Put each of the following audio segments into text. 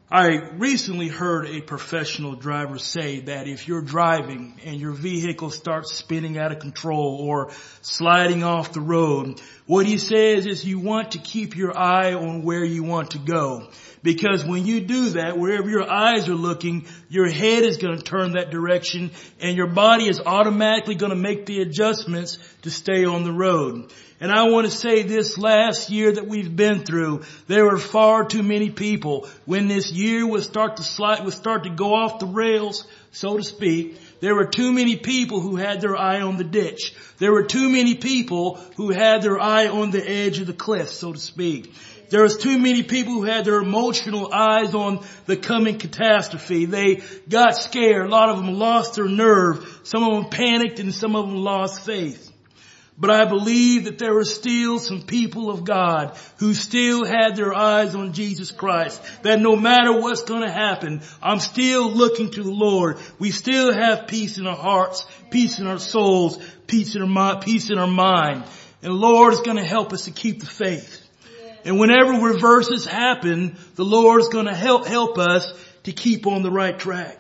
I recently heard a professional driver say that if you're driving and your vehicle starts spinning out of control or sliding off the road, what he says is you want to keep your eye on where you want to go. Because when you do that, wherever your eyes are looking, your head is going to turn that direction and your body is automatically going to make the adjustments to stay on the road. And I want to say this last year that we've been through, there were far too many people when this year would start to go off the rails, so to speak. There were too many people who had their eye on the ditch. There were too many people who had their eye on the edge of the cliff, so to speak. There was too many people who had their emotional eyes on the coming catastrophe. They got scared. A lot of them lost their nerve. Some of them panicked and some of them lost faith. But I believe that there were still some people of God who still had their eyes on Jesus Christ. That no matter what's going to happen, I'm still looking to the Lord. We still have peace in our hearts, peace in our souls, peace in our mind. And the Lord is going to help us to keep the faith. And whenever reverses happen, the Lord is going to help us to keep on the right track.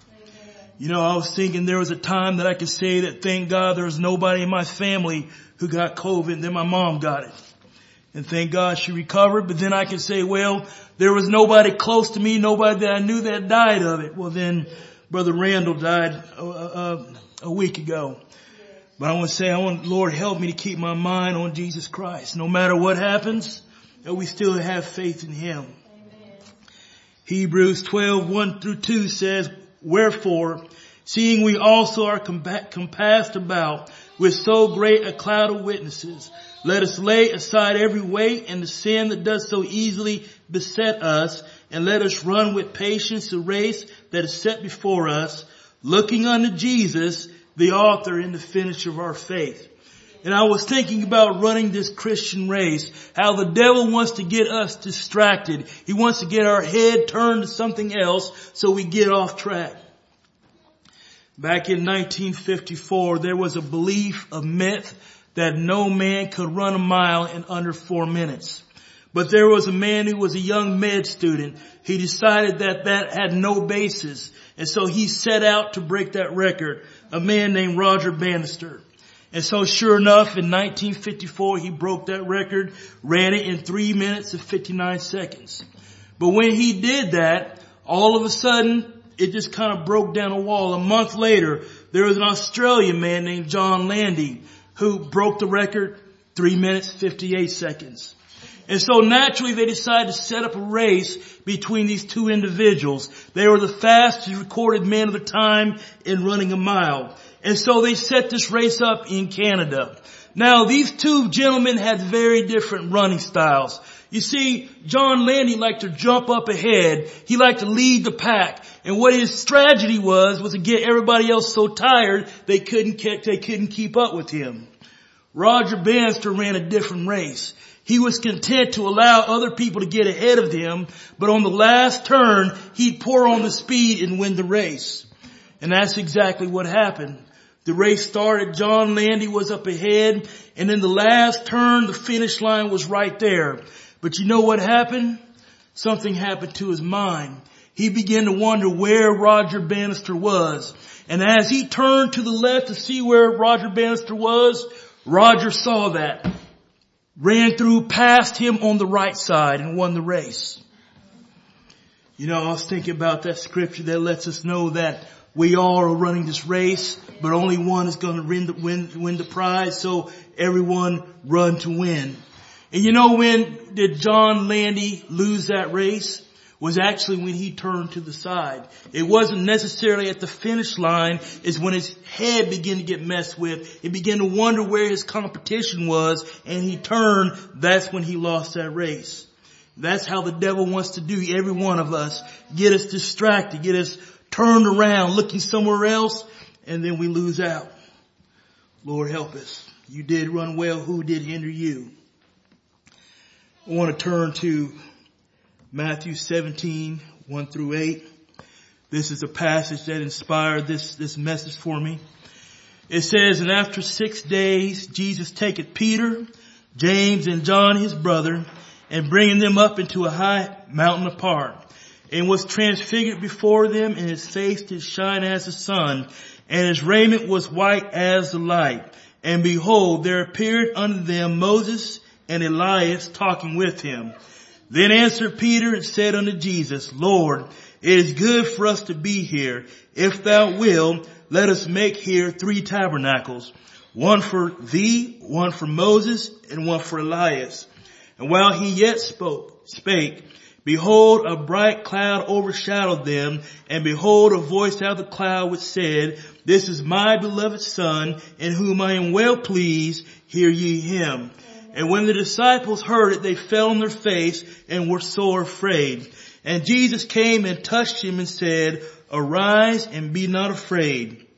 You know, I was thinking there was a time that I could say that thank God there was nobody in my family who got COVID, and then my mom got it. And thank God she recovered, but then I can say, well, there was nobody close to me, nobody that I knew that died of it. Well then, Brother Randall died a week ago. But I want to say, Lord, help me to keep my mind on Jesus Christ. No matter what happens, that we still have faith in Him. Amen. Hebrews 12:1-2 says, wherefore, seeing we also are compassed about with so great a cloud of witnesses, let us lay aside every weight and the sin that does so easily beset us, and let us run with patience the race that is set before us, looking unto Jesus, the author and the finisher of our faith. And I was thinking about running this Christian race, how the devil wants to get us distracted. He wants to get our head turned to something else so we get off track. Back in 1954, there was a belief, a myth, that no man could run a mile in under 4 minutes. But there was a man who was a young med student. He decided that had no basis. And so he set out to break that record, a man named Roger Bannister. And so sure enough, in 1954, he broke that record, ran it in 3 minutes and 59 seconds. But when he did that, all of a sudden, it just kind of broke down a wall. A month later, there was an Australian man named John Landy who broke the record 3 minutes, 58 seconds. And so naturally, they decided to set up a race between these two individuals. They were the fastest recorded men of the time in running a mile. And so they set this race up in Canada. Now, these two gentlemen had very different running styles. You see, John Landy liked to jump up ahead. He liked to lead the pack. And what his strategy was to get everybody else so tired they couldn't keep up with him. Roger Bannister ran a different race. He was content to allow other people to get ahead of him, but on the last turn, he'd pour on the speed and win the race. And that's exactly what happened. The race started, John Landy was up ahead, and in the last turn, the finish line was right there. But you know what happened? Something happened to his mind. He began to wonder where Roger Bannister was. And as he turned to the left to see where Roger Bannister was, Roger saw that, ran through past him on the right side and won the race. You know, I was thinking about that scripture that lets us know that we all are running this race, but only one is going to win the prize. So everyone run to win. And you know when did John Landy lose that race? Was actually when he turned to the side. It wasn't necessarily at the finish line. It's when his head began to get messed with. He began to wonder where his competition was, and he turned. That's when he lost that race. That's how the devil wants to do every one of us. Get us distracted, get us turned around, looking somewhere else, and then we lose out. Lord help us. You did run well. Who did hinder you? I want to turn to Matthew 17:1-8. This is a passage that inspired this message for me. It says, and after 6 days, Jesus taketh Peter, James, and John his brother, and bringing them up into a high mountain apart, and was transfigured before them, and his face did shine as the sun, and his raiment was white as the light. And behold, there appeared unto them Moses and Elias talking with him. Then answered Peter and said unto Jesus, Lord, it is good for us to be here. If thou wilt, let us make here 3 tabernacles, one for thee, one for Moses, and one for Elias. And while he yet spake, behold, a bright cloud overshadowed them, and behold, a voice out of the cloud which said, This is my beloved Son, in whom I am well pleased, hear ye him. And when the disciples heard it, they fell on their face and were sore afraid. And Jesus came and touched him and said, Arise and be not afraid.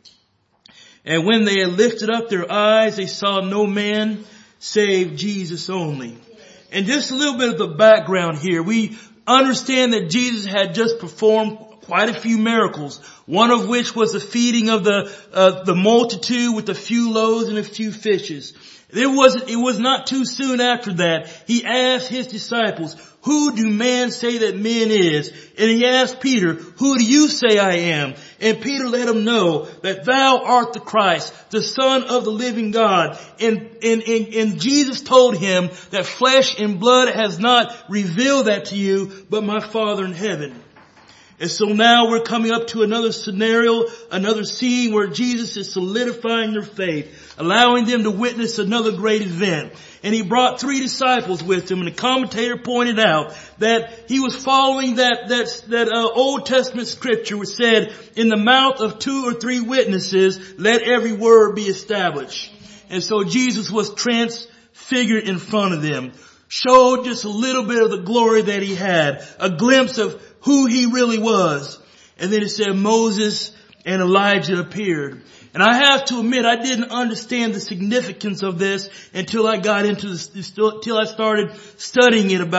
And when they had lifted up their eyes, they saw no man save Jesus only. And just a little bit of the background here. We understand that Jesus had just performed quite a few miracles, one of which was the feeding of the multitude with a few loaves and a few fishes. It was not too soon after that he asked his disciples, Who do man say that man is? And he asked Peter, Who do you say I am? And Peter let him know that thou art the Christ, the Son of the living God. And Jesus told him that flesh and blood has not revealed that to you, but my Father in heaven. And so now we're coming up to another scenario, another scene where Jesus is solidifying their faith, allowing them to witness another great event. And he brought 3 disciples with him, and the commentator pointed out that he was following that Old Testament scripture which said, in the mouth of 2 or 3 witnesses, let every word be established. And so Jesus was transfigured in front of them, showed just a little bit of the glory that he had, a glimpse of who he really was. And then it said Moses and Elijah appeared. And I have to admit, I didn't understand the significance of this until I got into this, till I started studying it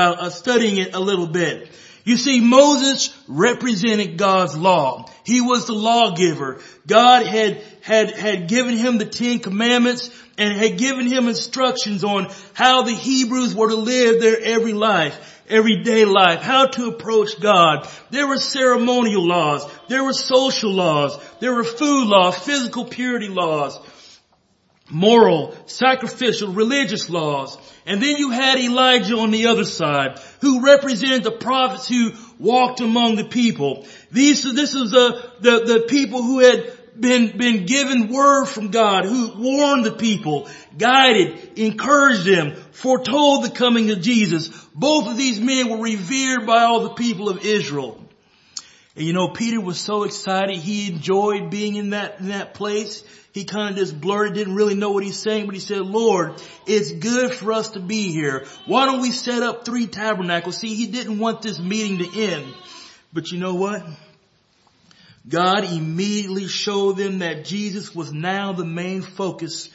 a little bit. You see, Moses represented God's law. He was the lawgiver. God had given him the 10 Commandments and had given him instructions on how the Hebrews were to live their everyday life, how to approach God. There were ceremonial laws. There were social laws. There were food laws, physical purity laws, moral, sacrificial, religious laws. And then you had Elijah on the other side, who represented the prophets who walked among the people. This is the people who had been given word from God, who warned the people, guided, encouraged them, foretold the coming of Jesus. Both of these men were revered by all the people of Israel. And you know, Peter was so excited. He enjoyed being in that place. He kind of just blurted, didn't really know what he's saying, but he said, Lord, it's good for us to be here. Why don't we set up 3 tabernacles? See, he didn't want this meeting to end. But you know what? God immediately showed them that Jesus was now the main focus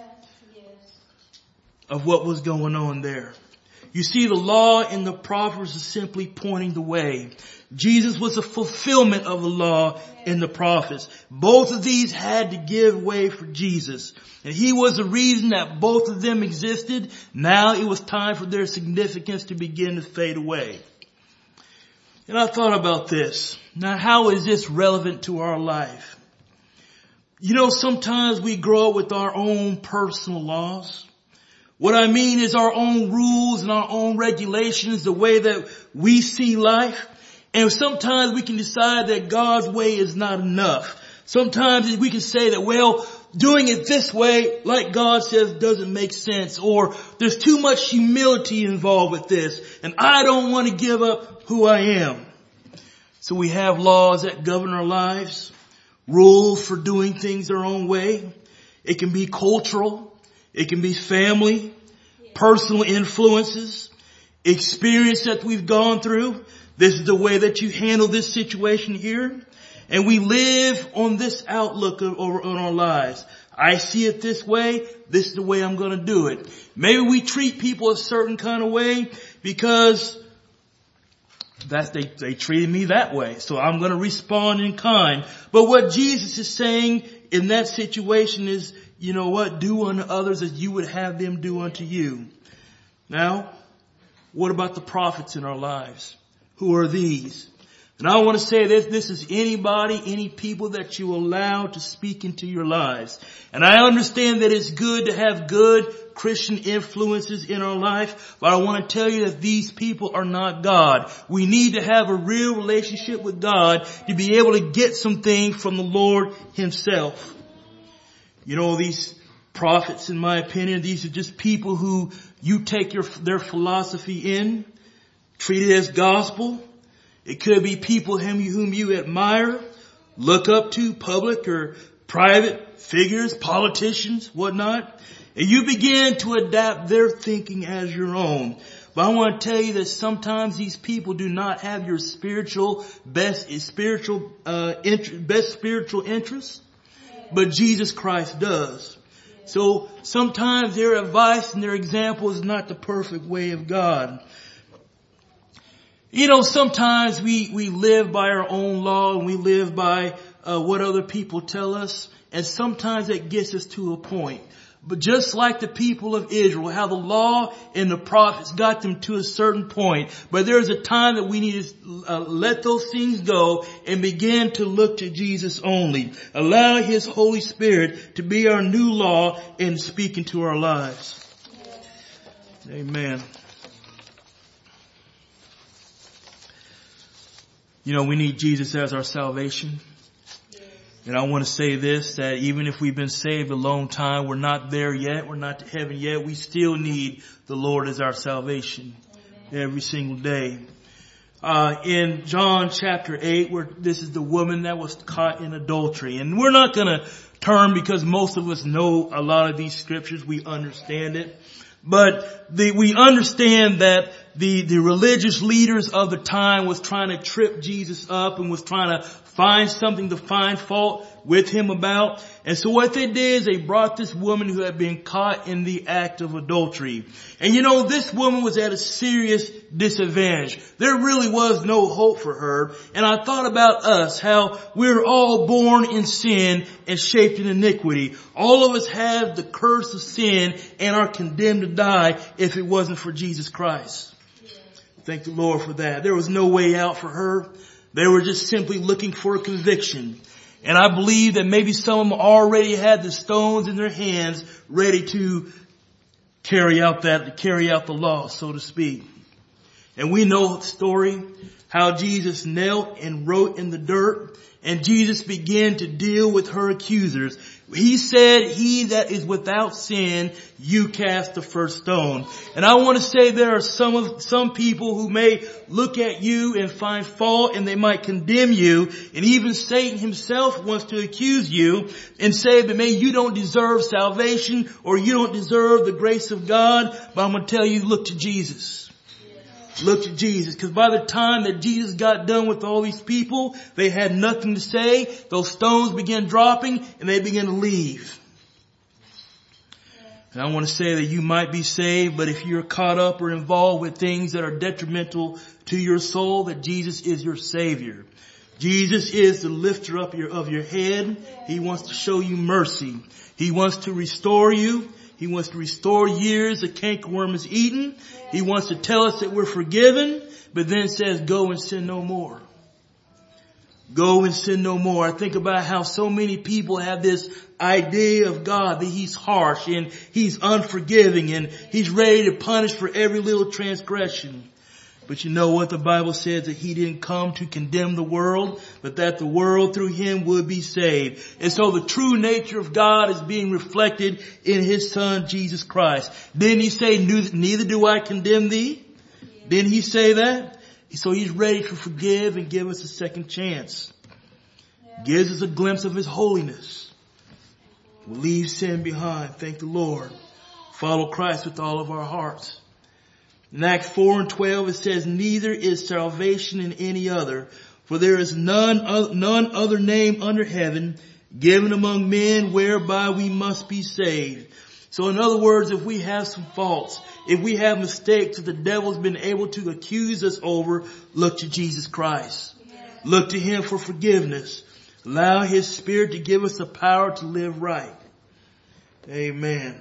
of what was going on there. You see, the law and the prophets are simply pointing the way. Jesus was a fulfillment of the law and the prophets. Both of these had to give way for Jesus. And he was the reason that both of them existed. Now it was time for their significance to begin to fade away. And I thought about this. Now, how is this relevant to our life? You know, sometimes we grow up with our own personal laws. What I mean is our own rules and our own regulations, the way that we see life. And sometimes we can decide that God's way is not enough. Sometimes we can say that, well, doing it this way, like God says, doesn't make sense. Or there's too much humility involved with this. And I don't want to give up who I am. So we have laws that govern our lives, rules for doing things our own way. It can be cultural. It can be family, personal influences, experience that we've gone through. This is the way that you handle this situation here. And we live on this outlook on our lives. I see it this way. This is the way I'm going to do it. Maybe we treat people a certain kind of way because they treated me that way. So I'm going to respond in kind. But what Jesus is saying in that situation is, you know what? Do unto others as you would have them do unto you. Now, what about the prophets in our lives? Who are these? And I want to say that this is anybody, any people that you allow to speak into your lives. And I understand that it's good to have good Christian influences in our life, but I want to tell you that these people are not God. We need to have a real relationship with God to be able to get some things from the Lord Himself. You know, these prophets, in my opinion, these are just people who you take their philosophy in, treat it as gospel. It could be people whom you admire, look up to, public or private figures, politicians, whatnot. And you begin to adapt their thinking as your own. But I want to tell you that sometimes these people do not have your best spiritual interests, but Jesus Christ does. So sometimes their advice and their example is not the perfect way of God. You know, sometimes we live by our own law and we live by what other people tell us. And sometimes that gets us to a point. But just like the people of Israel, how the law and the prophets got them to a certain point. But there's a time that we need to let those things go and begin to look to Jesus only. Allow His Holy Spirit to be our new law and speak into our lives. Amen. You know, we need Jesus as our salvation. And I want to say this, that even if we've been saved a long time, we're not there yet. We're not to heaven yet. We still need the Lord as our salvation every single day. In John chapter 8, where this is the woman that was caught in adultery. And we're not going to turn because most of us know a lot of these scriptures. We understand it. But we understand that the religious leaders of the time was trying to trip Jesus up and was trying to find something to find fault with Him about. And so what they did is they brought this woman who had been caught in the act of adultery. And you know, this woman was at a serious disadvantage. There really was no hope for her. And I thought about us, how we're all born in sin and shaped in iniquity. All of us have the curse of sin and are condemned to die if it wasn't for Jesus Christ. Thank the Lord for that. There was no way out for her. They were just simply looking for a conviction. And I believe that maybe some of them already had the stones in their hands ready to carry out the law, so to speak. And we know the story, how Jesus knelt and wrote in the dirt, and Jesus began to deal with her accusers. He said, "He that is without sin, you cast the first stone." And I want to say there are some people who may look at you and find fault, and they might condemn you. And even Satan himself wants to accuse you and say that maybe you don't deserve salvation or you don't deserve the grace of God. But I'm going to tell you, look to Jesus. Look to Jesus, because by the time that Jesus got done with all these people, they had nothing to say. Those stones began dropping and they began to leave. And I want to say that you might be saved, but if you're caught up or involved with things that are detrimental to your soul, that Jesus is your Savior. Jesus is the lifter up of your head. He wants to show you mercy. He wants to restore you. He wants to restore years the cankerworm has eaten. He wants to tell us that we're forgiven, but then says, go and sin no more. Go and sin no more. I think about how so many people have this idea of God, that He's harsh and He's unforgiving and He's ready to punish for every little transgression. But you know what? The Bible says that He didn't come to condemn the world, but that the world through Him would be saved. And so the true nature of God is being reflected in His Son, Jesus Christ. Didn't He say, neither do I condemn thee? Didn't He say that? So He's ready to forgive and give us a second chance. Gives us a glimpse of His holiness. We'll leave sin behind. Thank the Lord. Follow Christ with all of our hearts. In Acts 4:12 it says, neither is salvation in any other, for there is none other name under heaven given among men whereby we must be saved. So in other words, if we have some faults, if we have mistakes that the devil's been able to accuse us over, look to Jesus Christ. Look to Him for forgiveness. Allow His Spirit to give us the power to live right. Amen.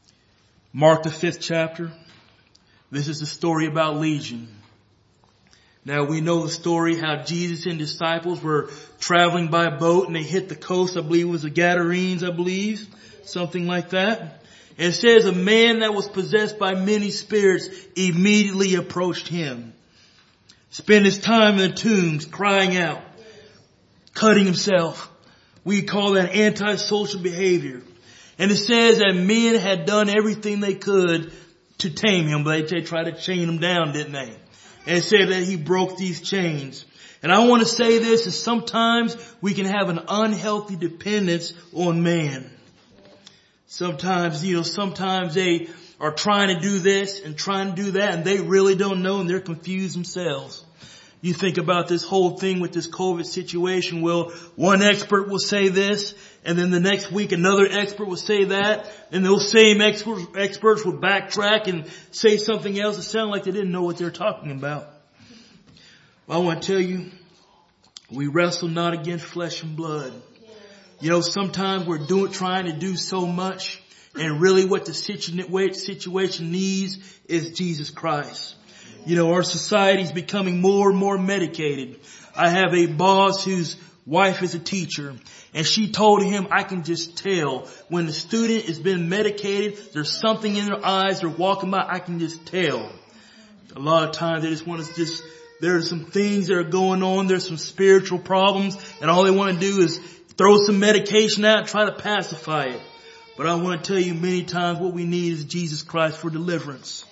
Mark the 5th chapter. This is the story about Legion. Now we know the story how Jesus and disciples were traveling by boat and they hit the coast. I believe it was the Gadarenes, something like that. And it says a man that was possessed by many spirits immediately approached him. Spent his time in the tombs crying out, cutting himself. We call that antisocial behavior. And it says that men had done everything they could to tame him, but they tried to chain him down, didn't they? And it said that he broke these chains. And I want to say this, is sometimes we can have an unhealthy dependence on man. Sometimes they are trying to do this and trying to do that, and they really don't know, and they're confused themselves. You think about this whole thing with this COVID situation. Well, one expert will say this, and then the next week another expert will say that, and those same experts will backtrack and say something else. It sounds like they didn't know what they're talking about. Well, I want to tell you, we wrestle not against flesh and blood. Sometimes we're trying to do so much, and really what the situation needs is Jesus Christ. Our society is becoming more and more medicated. I have a boss whose wife is a teacher, and she told him, I can just tell when the student has been medicated, there's something in their eyes, they're walking by, I can just tell. A lot of times they just want to there's some things that are going on, there's some spiritual problems, and all they want to do is throw some medication out and try to pacify it. But I want to tell you many times what we need is Jesus Christ for deliverance.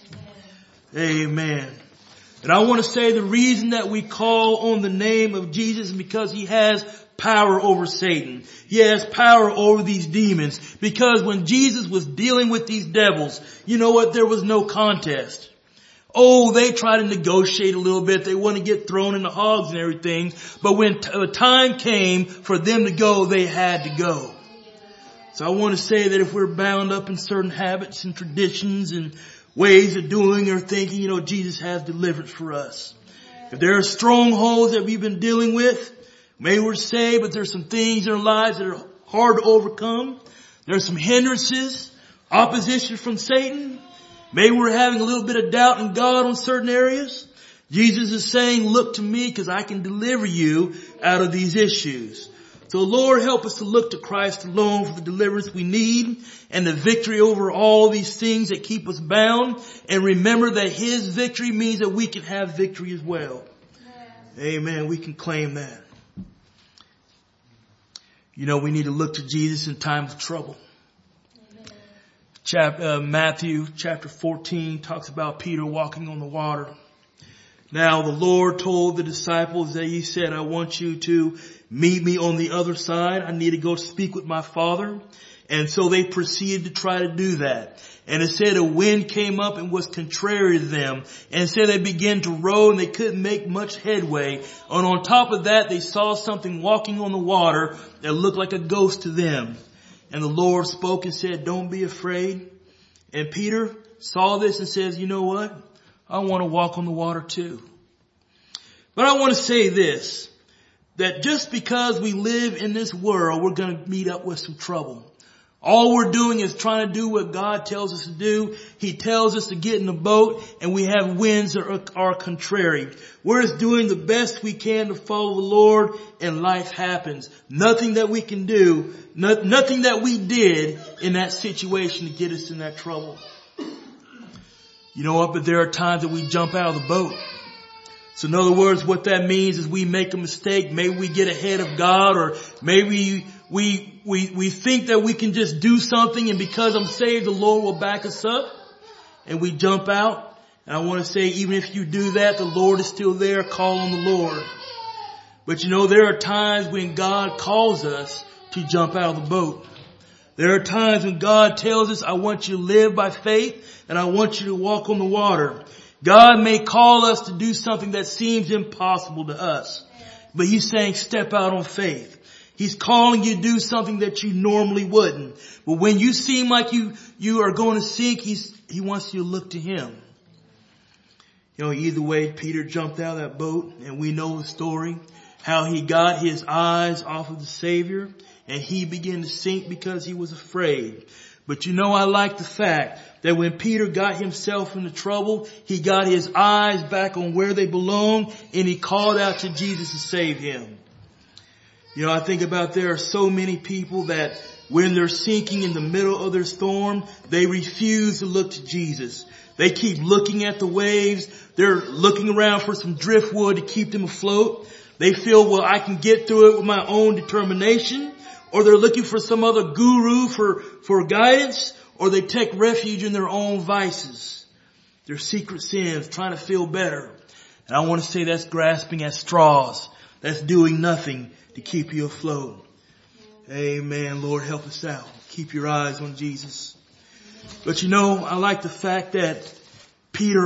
Amen. And I want to say the reason that we call on the name of Jesus is because he has power over Satan. He has power over these demons. Because when Jesus was dealing with these devils, you know what? There was no contest. Oh, they try to negotiate a little bit. They want to get thrown in the hogs and everything. But when the time came for them to go, they had to go. So I want to say that if we're bound up in certain habits and traditions and ways of doing or thinking, Jesus has deliverance for us. If there are strongholds that we've been dealing with, maybe we're saved, but there's some things in our lives that are hard to overcome. There's some hindrances, opposition from Satan. Maybe we're having a little bit of doubt in God on certain areas. Jesus is saying, look to me because I can deliver you out of these issues. So Lord, help us to look to Christ alone for the deliverance we need and the victory over all these things that keep us bound. And remember that his victory means that we can have victory as well. Amen. We can claim that. We need to look to Jesus in times of trouble. Matthew chapter 14 talks about Peter walking on the water. Now the Lord told the disciples that he said, I want you to meet me on the other side. I need to go speak with my Father. And so they proceeded to try to do that. And it said a wind came up and was contrary to them. And it said they began to row and they couldn't make much headway. And on top of that, they saw something walking on the water that looked like a ghost to them. And the Lord spoke and said, don't be afraid. And Peter saw this and says, you know what? I want to walk on the water too. But I want to say this, that just because we live in this world, we're going to meet up with some trouble. All we're doing is trying to do what God tells us to do. He tells us to get in the boat and we have winds that are contrary. We're just doing the best we can to follow the Lord and life happens. Nothing that we can do, nothing that we did in that situation to get us in that trouble. You know what? But there are times that we jump out of the boat. So in other words, what that means is we make a mistake. Maybe we get ahead of God, or maybe we think that we can just do something, and because I'm saved, the Lord will back us up, and we jump out. And I want to say, even if you do that, the Lord is still there. Call on the Lord. But there are times when God calls us to jump out of the boat. There are times when God tells us, I want you to live by faith and I want you to walk on the water. God may call us to do something that seems impossible to us, but he's saying step out on faith. He's calling you to do something that you normally wouldn't. But when you seem like you are going to sink, he wants you to look to him. Either way, Peter jumped out of that boat, and we know the story, how he got his eyes off of the Savior and he began to sink because he was afraid. But I like the fact that when Peter got himself into trouble, he got his eyes back on where they belong and he called out to Jesus to save him. I think about there are so many people that when they're sinking in the middle of their storm, they refuse to look to Jesus. They keep looking at the waves. They're looking around for some driftwood to keep them afloat. They feel, well, I can get through it with my own determination. Or they're looking for some other guru for guidance. Or they take refuge in their own vices, their secret sins, trying to feel better. And I want to say that's grasping at straws. That's doing nothing to keep you afloat. Amen. Lord, help us out. Keep your eyes on Jesus. But I like the fact that Peter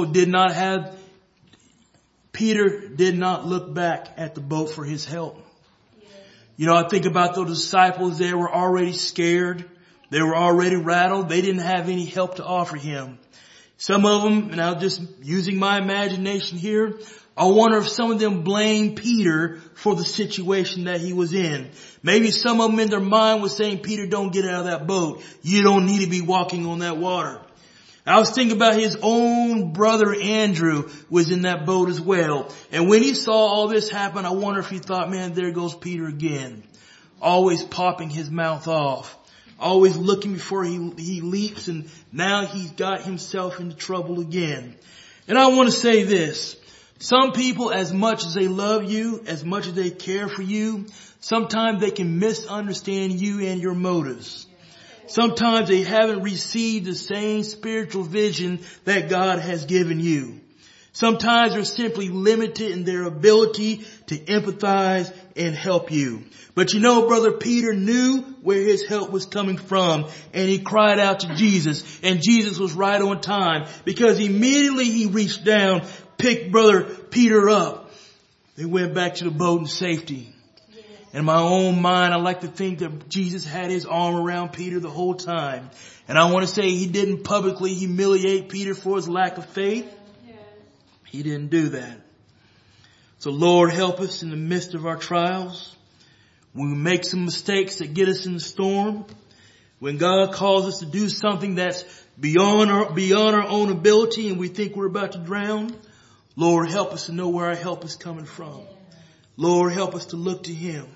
did not look back at the boat for his help. I think about those disciples. They were already scared. They were already rattled. They didn't have any help to offer him. Some of them, and I'm just using my imagination here, I wonder if some of them blamed Peter for the situation that he was in. Maybe some of them in their mind was saying, Peter, don't get out of that boat. You don't need to be walking on that water. I was thinking about his own brother Andrew was in that boat as well. And when he saw all this happen, I wonder if he thought, man, there goes Peter again. Always popping his mouth off. Always looking before he leaps, and now he's got himself into trouble again. And I want to say this. Some people, as much as they love you, as much as they care for you, sometimes they can misunderstand you and your motives. Sometimes they haven't received the same spiritual vision that God has given you. Sometimes they're simply limited in their ability to empathize and help you. But Brother Peter knew where his help was coming from, and he cried out to Jesus, and Jesus was right on time, because immediately he reached down, picked Brother Peter up. They went back to the boat in safety. In my own mind, I like to think that Jesus had his arm around Peter the whole time. And I want to say he didn't publicly humiliate Peter for his lack of faith. He didn't do that. So Lord, help us in the midst of our trials. When we make some mistakes that get us in the storm. When God calls us to do something that's beyond our own ability and we think we're about to drown. Lord, help us to know where our help is coming from. Lord, help us to look to him.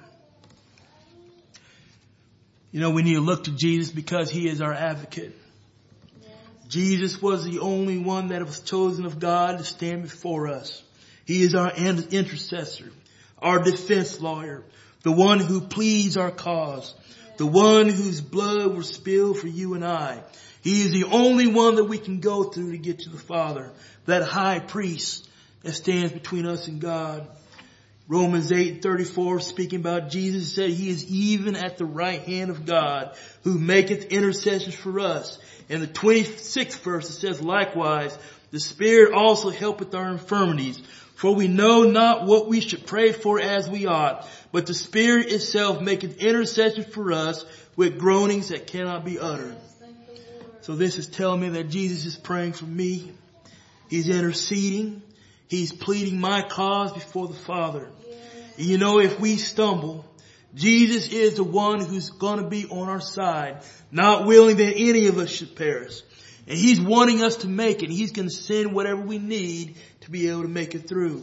We need to look to Jesus because he is our advocate. Jesus was the only one that was chosen of God to stand before us. He is our intercessor, our defense lawyer, the one who pleads our cause, the one whose blood was spilled for you and I. He is the only one that we can go through to get to the Father, that high priest that stands between us and God. Romans 8:34, speaking about Jesus, said he is even at the right hand of God, who maketh intercessions for us. In the 26th verse it says, likewise, the Spirit also helpeth our infirmities, for we know not what we should pray for as we ought, but the Spirit itself maketh intercession for us with groanings that cannot be uttered. So this is telling me that Jesus is praying for me. He's interceding. He's pleading my cause before the Father. If we stumble, Jesus is the one who's going to be on our side, not willing that any of us should perish. And he's wanting us to make it. He's going to send whatever we need to be able to make it through.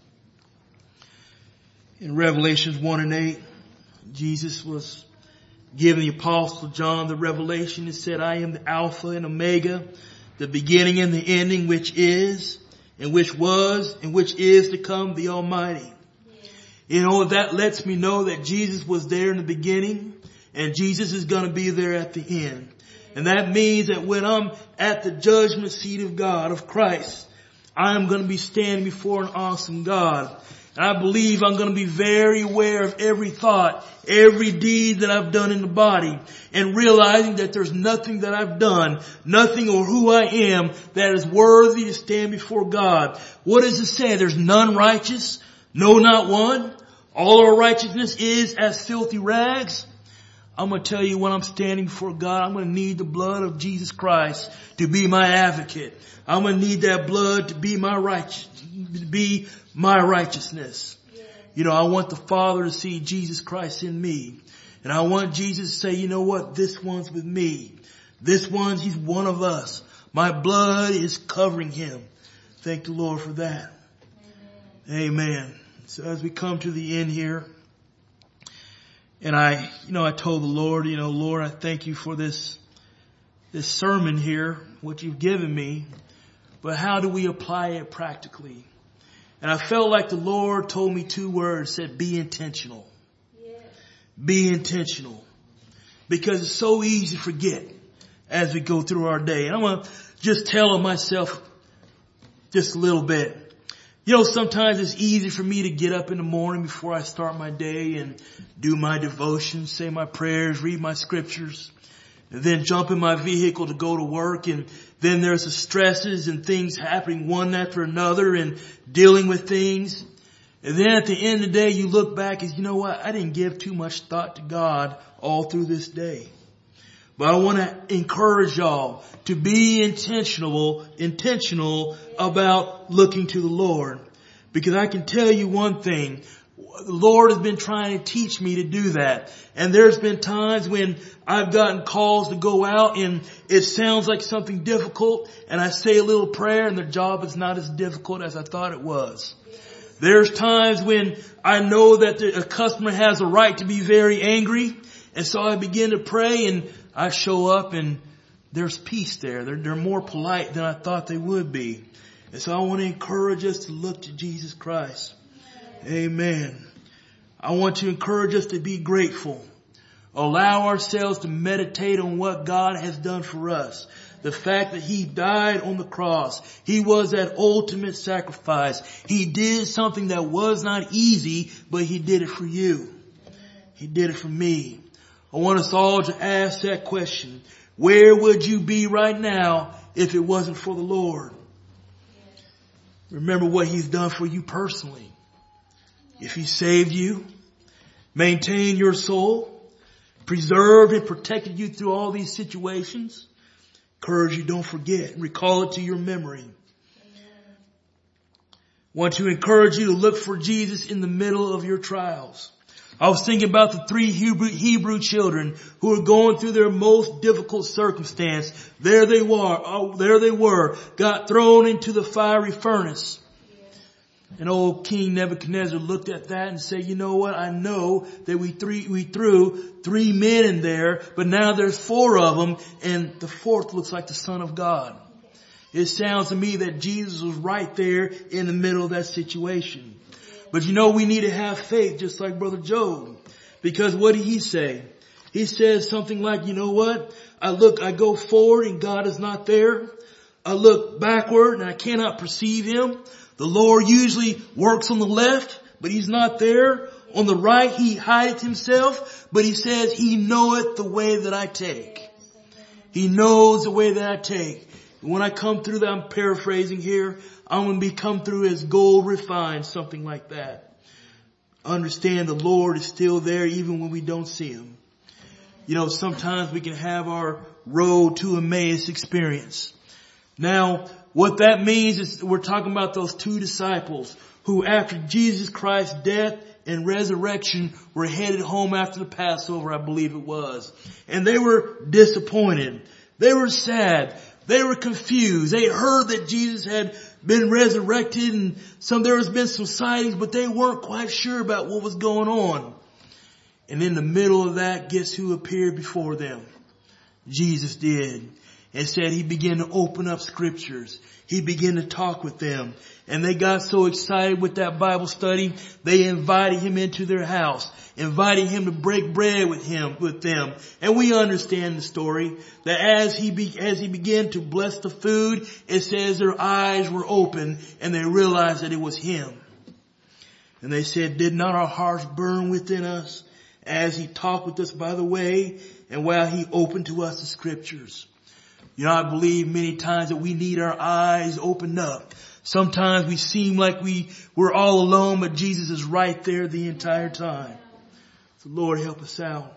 In Revelations 1:8, Jesus was giving the Apostle John the revelation. It said, I am the Alpha and Omega, the beginning and the ending, which is, and which was, and which is to come, the Almighty. That lets me know that Jesus was there in the beginning and Jesus is going to be there at the end. And that means that when I'm at the judgment seat of God, of Christ, I am going to be standing before an awesome God. And I believe I'm going to be very aware of every thought, every deed that I've done in the body, and realizing that there's nothing that I've done, nothing or who I am that is worthy to stand before God. What does it say? There's none righteous, no, not one. All our righteousness is as filthy rags. I'm going to tell you, when I'm standing before God, I'm going to need the blood of Jesus Christ to be my advocate. I'm going to need that blood to be my righteousness. I want the Father to see Jesus Christ in me. And I want Jesus to say, you know what? This one's with me. He's one of us. My blood is covering him. Thank the Lord for that. Amen. So as we come to the end here, and I told the Lord, Lord, I thank you for this sermon here, what you've given me, but how do we apply it practically? And I felt like the Lord told me 2 words, said, be intentional. Yes. Be intentional. Because it's so easy to forget as we go through our day. And I'm going to just tell myself just a little bit. Sometimes it's easy for me to get up in the morning before I start my day and do my devotions, say my prayers, read my scriptures, and then jump in my vehicle to go to work. And then there's the stresses and things happening one after another and dealing with things. And then at the end of the day, you look back and you know what? I didn't give too much thought to God all through this day. But I want to encourage y'all to be intentional about looking to the Lord. Because I can tell you one thing. The Lord has been trying to teach me to do that. And there's been times when I've gotten calls to go out and it sounds like something difficult. And I say a little prayer and the job is not as difficult as I thought it was. There's times when I know that a customer has a right to be very angry. And so I begin to pray and I show up and there's peace there. They're more polite than I thought they would be. And so I want to encourage us to look to Jesus Christ. Amen. I want to encourage us to be grateful. Allow ourselves to meditate on what God has done for us. The fact that he died on the cross. He was that ultimate sacrifice. He did something that was not easy, but he did it for you. He did it for me. I want us all to ask that question. Where would you be right now if it wasn't for the Lord? Remember what he's done for you personally. If he saved you, maintained your soul, preserved and protected you through all these situations, encourage you, don't forget. Recall it to your memory. Want to encourage you to look for Jesus in the middle of your trials. I was thinking about the 3 Hebrew children who were going through their most difficult circumstance. There they were, got thrown into the fiery furnace. And old King Nebuchadnezzar looked at that and said, you know what? I know that we threw 3 men in there, but now there's 4 of them, and the 4th looks like the Son of God. It sounds to me that Jesus was right there in the middle of that situation. But we need to have faith just like Brother Job. Because what did he say? He says something like, you know what? I go forward and God is not there. I look backward and I cannot perceive him. The Lord usually works on the left, but he's not there. On the right, he hideth himself, but he says he knoweth the way that I take. He knows the way that I take. When I come through that, I'm paraphrasing here, I'm going to come through as gold refined, something like that. Understand the Lord is still there even when we don't see him. Sometimes we can have our road to Emmaus experience. Now, what that means is we're talking about those 2 disciples who after Jesus Christ's death and resurrection were headed home after the Passover, I believe it was. And they were disappointed. They were sad. They were confused. They heard that Jesus had been resurrected and there has been some sightings, but they weren't quite sure about what was going on. And in the middle of that, guess who appeared before them? Jesus did. And said he began to open up scriptures. He began to talk with them. And they got so excited with that Bible study, they invited him into their house, inviting him to break bread with them. And we understand the story that as he began to bless the food, it says their eyes were open and they realized that it was him. And they said, did not our hearts burn within us as he talked with us by the way and while he opened to us the scriptures? I believe many times that we need our eyes opened up. Sometimes we seem like we're all alone, but Jesus is right there the entire time. So Lord, help us out.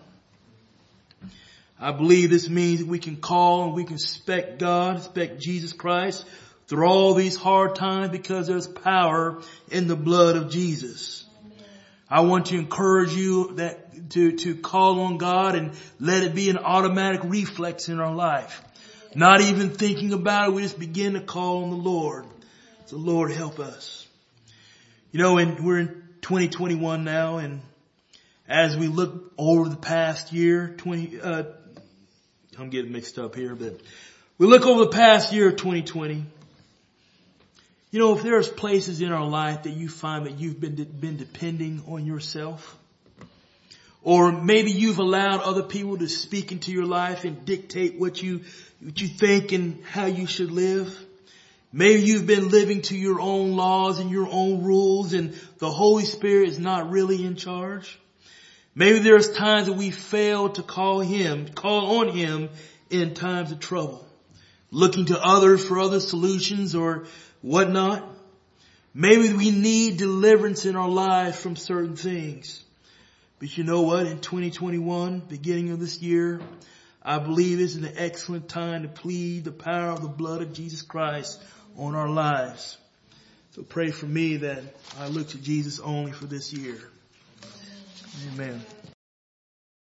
I believe this means that we can call and we can expect God, expect Jesus Christ through all these hard times because there's power in the blood of Jesus. I want to encourage you that to call on God and let it be an automatic reflex in our life. Not even thinking about it, we just begin to call on the Lord. So Lord, help us. You know, and we're in 2021 now, and as we look over the past year, I'm getting mixed up here, but we look over the past year of 2020. You know, if there's places in our life that you find that you've been depending on yourself, or maybe you've allowed other people to speak into your life and dictate what you think and how you should live. Maybe you've been living to your own laws and your own rules, and the Holy Spirit is not really in charge. Maybe there's times that we fail to call on Him in times of trouble, looking to others for other solutions or whatnot. Maybe we need deliverance in our lives from certain things. But you know what? In 2021, beginning of this year, I believe this is an excellent time to plead the power of the blood of Jesus Christ on our lives. So pray for me that I look to Jesus only for this year. Amen.